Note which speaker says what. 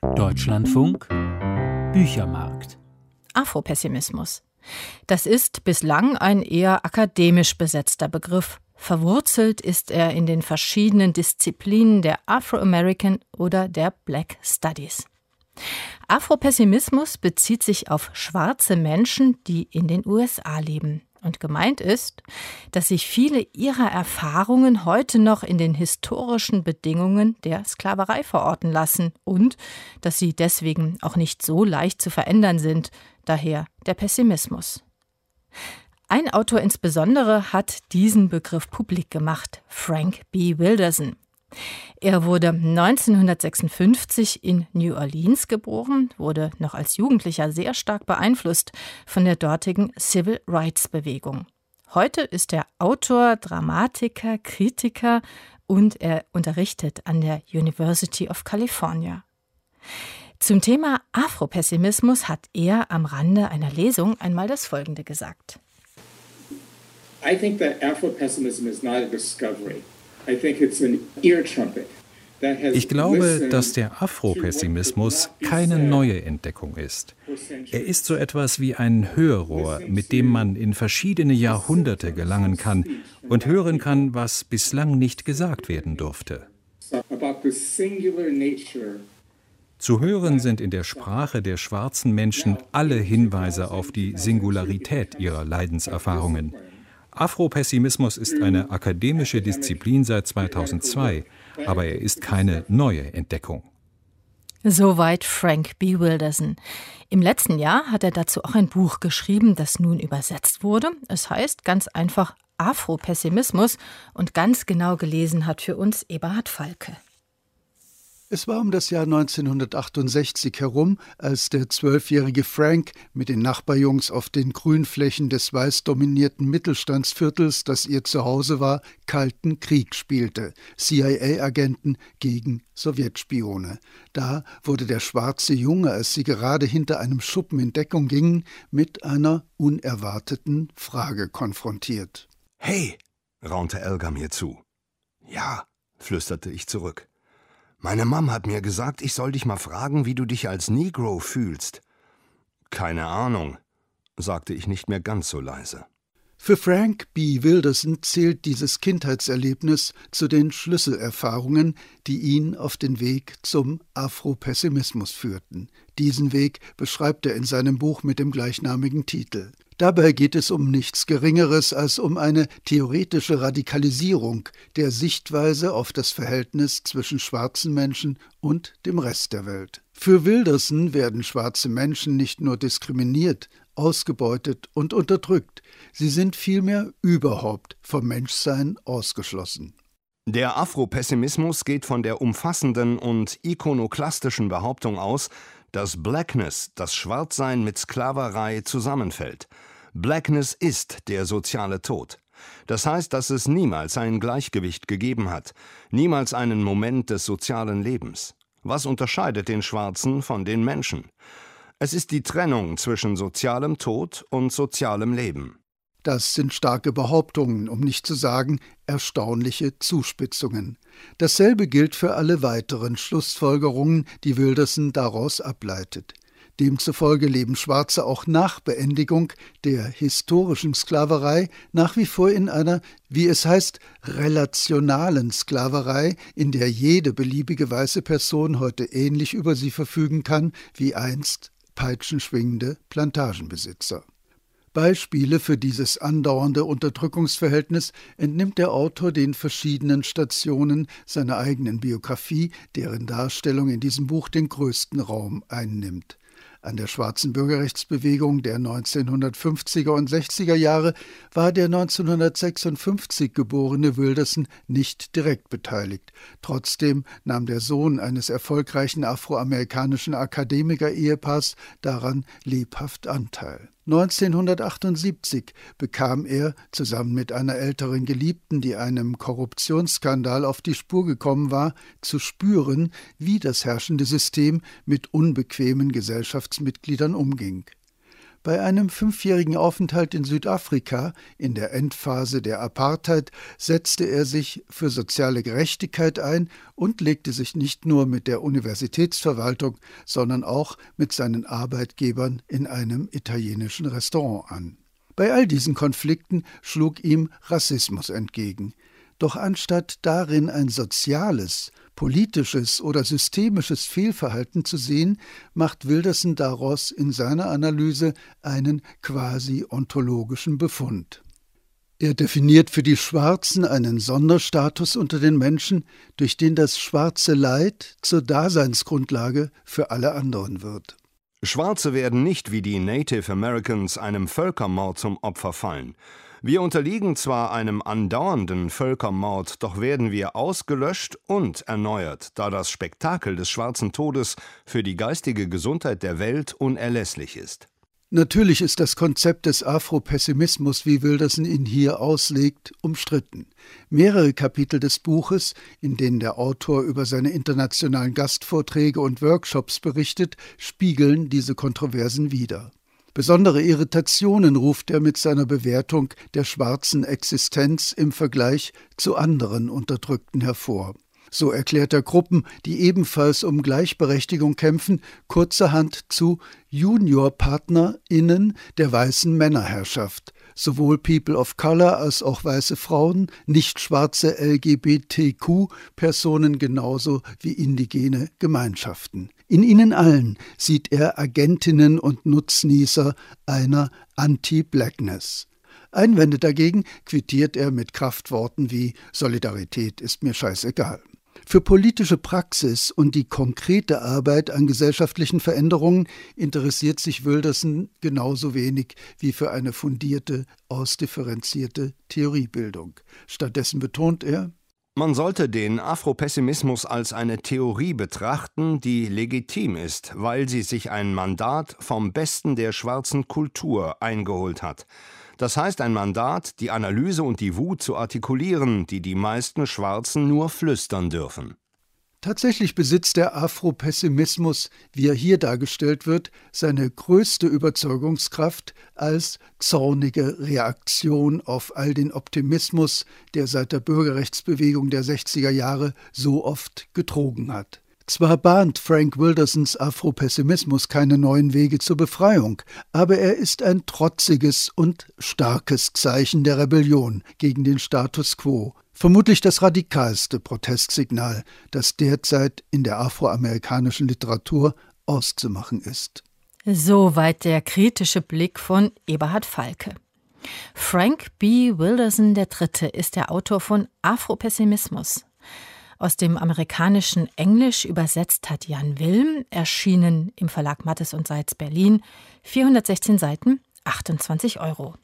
Speaker 1: Deutschlandfunk Büchermarkt.
Speaker 2: Afropessimismus. Das ist bislang ein eher akademisch besetzter Begriff. Verwurzelt ist er in den verschiedenen Disziplinen der Afro-American oder der Black Studies. Afropessimismus bezieht sich auf schwarze Menschen, die in den USA leben. Und gemeint ist, dass sich viele ihrer Erfahrungen heute noch in den historischen Bedingungen der Sklaverei verorten lassen und dass sie deswegen auch nicht so leicht zu verändern sind, daher der Pessimismus. Ein Autor insbesondere hat diesen Begriff publik gemacht, Frank B. Wilderson. Er wurde 1956 in New Orleans geboren, wurde noch als Jugendlicher sehr stark beeinflusst von der dortigen Civil Rights Bewegung. Heute ist er Autor, Dramatiker, Kritiker und er unterrichtet an der University of California. Zum Thema Afropessimismus hat er am Rande einer Lesung einmal das Folgende gesagt.
Speaker 3: I think that Afropessimism is not a discovery. I think it's an ear trumpet.
Speaker 4: Ich glaube, dass der Afropessimismus keine neue Entdeckung ist. Er ist so etwas wie ein Hörrohr, mit dem man in verschiedene Jahrhunderte gelangen kann und hören kann, was bislang nicht gesagt werden durfte. Zu hören sind in der Sprache der schwarzen Menschen alle Hinweise auf die Singularität ihrer Leidenserfahrungen. Afropessimismus ist eine akademische Disziplin seit 2002, aber er ist keine neue Entdeckung.
Speaker 2: Soweit Frank B. Wilderson. Im letzten Jahr hat er dazu auch ein Buch geschrieben, das nun übersetzt wurde. Es heißt ganz einfach Afropessimismus und ganz genau gelesen hat für uns Eberhard Falke.
Speaker 5: Es war um das Jahr 1968 herum, als der 12-jährige Frank mit den Nachbarjungs auf den Grünflächen des weiß dominierten Mittelstandsviertels, das ihr Zuhause war, Kalten Krieg spielte. CIA-Agenten gegen Sowjetspione. Da wurde der schwarze Junge, als sie gerade hinter einem Schuppen in Deckung gingen, mit einer unerwarteten Frage konfrontiert.
Speaker 6: »Hey«, raunte Elga mir zu. »Ja«, flüsterte ich zurück. »Meine Mom hat mir gesagt, ich soll dich mal fragen, wie du dich als Negro fühlst.« »Keine Ahnung«, sagte ich nicht mehr ganz so leise.
Speaker 5: Für Frank B. Wilderson zählt dieses Kindheitserlebnis zu den Schlüsselerfahrungen, die ihn auf den Weg zum Afropessimismus führten. Diesen Weg beschreibt er in seinem Buch mit dem gleichnamigen Titel. Dabei geht es um nichts Geringeres als um eine theoretische Radikalisierung der Sichtweise auf das Verhältnis zwischen schwarzen Menschen und dem Rest der Welt. Für Wilderson werden schwarze Menschen nicht nur diskriminiert, ausgebeutet und unterdrückt, sie sind vielmehr überhaupt vom Menschsein ausgeschlossen.
Speaker 6: Der Afropessimismus geht von der umfassenden und ikonoklastischen Behauptung aus, dass Blackness, das Schwarzsein mit Sklaverei, zusammenfällt. Blackness ist der soziale Tod. Das heißt, dass es niemals ein Gleichgewicht gegeben hat, niemals einen Moment des sozialen Lebens. Was unterscheidet den Schwarzen von den Menschen? Es ist die Trennung zwischen sozialem Tod und sozialem Leben.
Speaker 5: Das sind starke Behauptungen, um nicht zu sagen erstaunliche Zuspitzungen. Dasselbe gilt für alle weiteren Schlussfolgerungen, die Wilderson daraus ableitet. Demzufolge leben Schwarze auch nach Beendigung der historischen Sklaverei nach wie vor in einer, wie es heißt, relationalen Sklaverei, in der jede beliebige weiße Person heute ähnlich über sie verfügen kann wie einst peitschenschwingende Plantagenbesitzer. Beispiele für dieses andauernde Unterdrückungsverhältnis entnimmt der Autor den verschiedenen Stationen seiner eigenen Biografie, deren Darstellung in diesem Buch den größten Raum einnimmt. An der schwarzen Bürgerrechtsbewegung der 1950er und 60er Jahre war der 1956 geborene Wilderson nicht direkt beteiligt. Trotzdem nahm der Sohn eines erfolgreichen afroamerikanischen Akademiker-Ehepaars daran lebhaft Anteil. 1978 bekam er, zusammen mit einer älteren Geliebten, die einem Korruptionsskandal auf die Spur gekommen war, zu spüren, wie das herrschende System mit unbequemen Gesellschaftsmitgliedern umging. Bei einem 5-jährigen Aufenthalt in Südafrika, in der Endphase der Apartheid, setzte er sich für soziale Gerechtigkeit ein und legte sich nicht nur mit der Universitätsverwaltung, sondern auch mit seinen Arbeitgebern in einem italienischen Restaurant an. Bei all diesen Konflikten schlug ihm Rassismus entgegen. Doch anstatt darin ein soziales, politisches oder systemisches Fehlverhalten zu sehen, macht Wilderson daraus in seiner Analyse einen quasi ontologischen Befund. Er definiert für die Schwarzen einen Sonderstatus unter den Menschen, durch den das schwarze Leid zur Daseinsgrundlage für alle anderen wird.
Speaker 6: Schwarze werden nicht wie die Native Americans einem Völkermord zum Opfer fallen. Wir unterliegen zwar einem andauernden Völkermord, doch werden wir ausgelöscht und erneuert, da das Spektakel des schwarzen Todes für die geistige Gesundheit der Welt unerlässlich ist.
Speaker 5: Natürlich ist das Konzept des Afropessimismus, wie Wilderson ihn hier auslegt, umstritten. Mehrere Kapitel des Buches, in denen der Autor über seine internationalen Gastvorträge und Workshops berichtet, spiegeln diese Kontroversen wider. Besondere Irritationen ruft er mit seiner Bewertung der schwarzen Existenz im Vergleich zu anderen Unterdrückten hervor. So erklärt er Gruppen, die ebenfalls um Gleichberechtigung kämpfen, kurzerhand zu JuniorpartnerInnen der weißen Männerherrschaft. Sowohl People of Color als auch weiße Frauen, nicht schwarze LGBTQ-Personen genauso wie indigene Gemeinschaften. In ihnen allen sieht er Agentinnen und Nutznießer einer Anti-Blackness. Einwände dagegen quittiert er mit Kraftworten wie »Solidarität ist mir scheißegal«. Für politische Praxis und die konkrete Arbeit an gesellschaftlichen Veränderungen interessiert sich Wilderson genauso wenig wie für eine fundierte, ausdifferenzierte Theoriebildung. Stattdessen betont er:
Speaker 6: Man sollte den Afropessimismus als eine Theorie betrachten, die legitim ist, weil sie sich ein Mandat vom Besten der schwarzen Kultur eingeholt hat. Das heißt ein Mandat, die Analyse und die Wut zu artikulieren, die die meisten Schwarzen nur flüstern dürfen.
Speaker 5: Tatsächlich besitzt der Afropessimismus, wie er hier dargestellt wird, seine größte Überzeugungskraft als zornige Reaktion auf all den Optimismus, der seit der Bürgerrechtsbewegung der 60er Jahre so oft getrogen hat. Zwar bahnt Frank Wildersons Afropessimismus keine neuen Wege zur Befreiung, aber er ist ein trotziges und starkes Zeichen der Rebellion gegen den Status quo, vermutlich das radikalste Protestsignal, das derzeit in der afroamerikanischen Literatur auszumachen ist.
Speaker 2: Soweit der kritische Blick von Eberhard Falke. Frank B. Wilderson III. Ist der Autor von Afropessimismus. Aus dem amerikanischen Englisch übersetzt hat Jan Wilm, erschienen im Verlag Mattes und Seitz Berlin, 416 Seiten, 28 €.